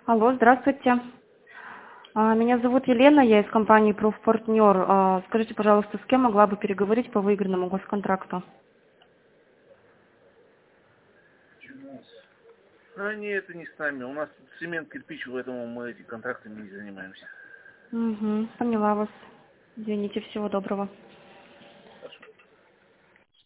Алло, здравствуйте. Меня зовут Елена, я из компании Профпартнер. Скажите, пожалуйста, с кем могла бы переговорить по выигранному госконтракту? Нет, это не с нами. У нас цемент, кирпич, поэтому мы эти контрактами не занимаемся. Угу, поняла вас. Извините, всего доброго.